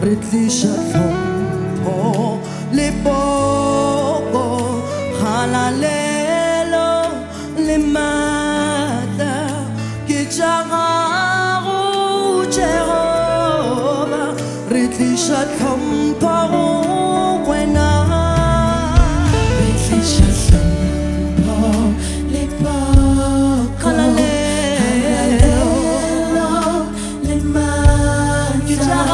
Ritlisha Thompo Lipoko Halalelo Limata Kichagaru Jehovah Ritlisha Thompo Wena Ritlisha Thompo Lipoko Halalelo Limata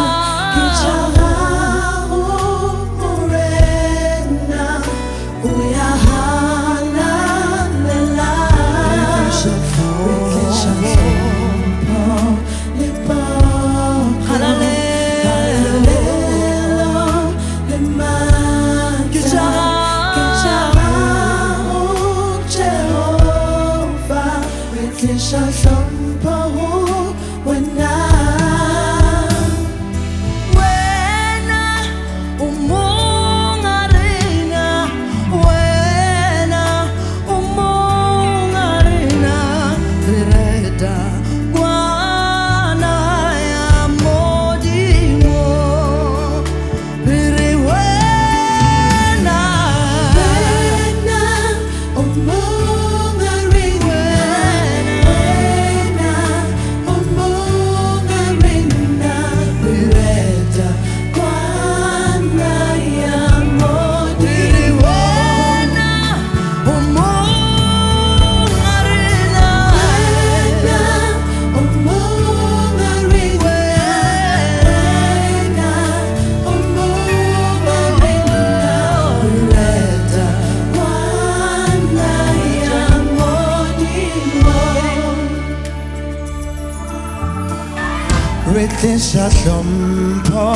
Ritlisha Thompo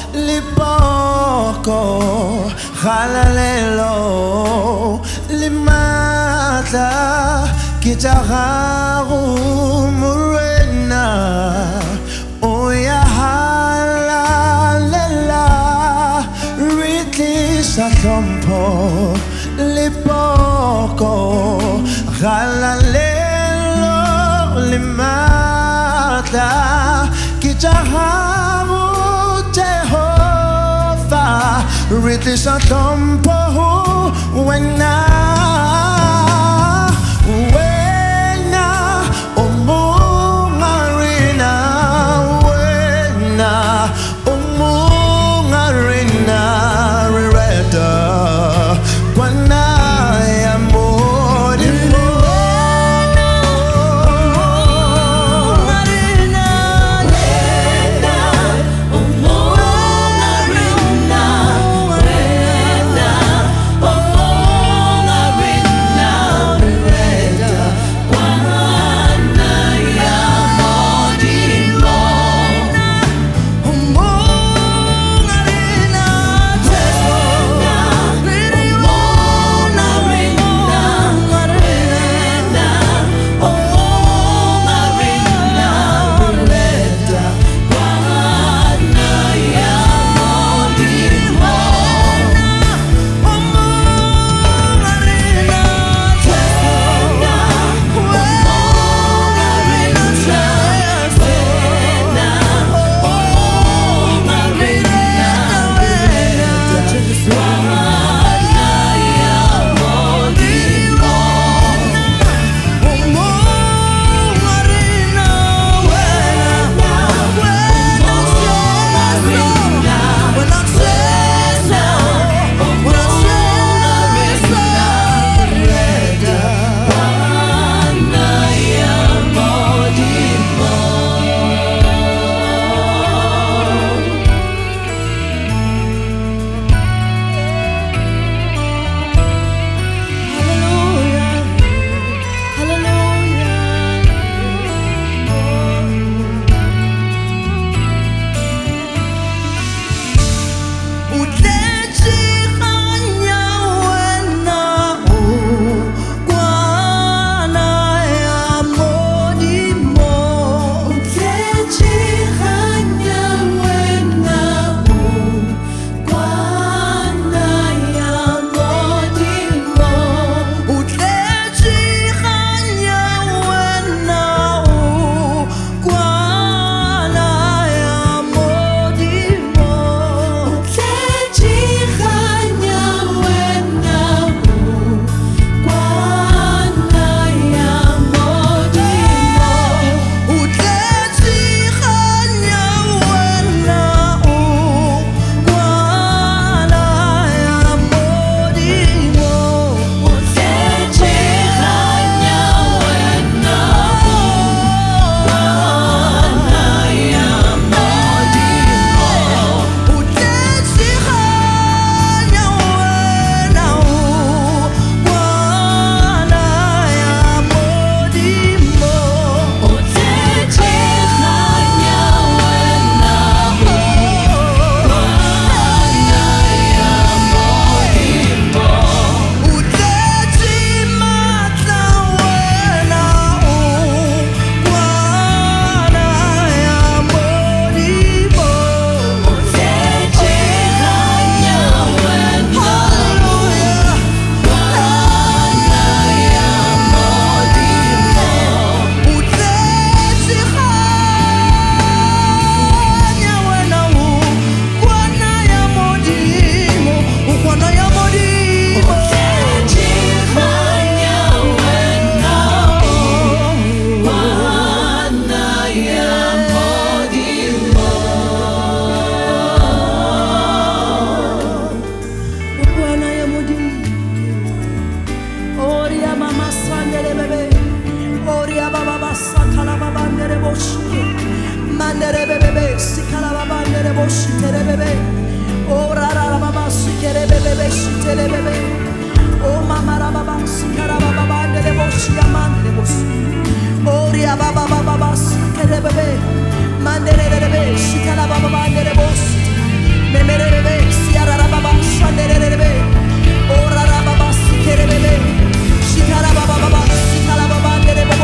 Lipoko Halalelo Limata Kichagaru Murena Oya Halalela Ritlisha Thompo Lipoko Halalelo Limata Kichaharu Jehovah Ritlisha Thompo Wena Omungarina Wena Omungarina Rireta Wana Bwana ya mudi. Oria mama sandere bebe. Oria baba basa kala baba ndere boshi. Mandere bebe sikala baba ndere boshi tere bebe. Ora ra baba sikere bebe shitere bebe. O mama ra baba sikara baba ndere boshi amandere boshi. Oria baba baba sikere bebe. Mandere bebe sikala baba ndere boshi. Memere bebe siara ra baba shandere bebe. Ora ra baba sikere bebe. Shikara baba baba sikala baba ndere boshi.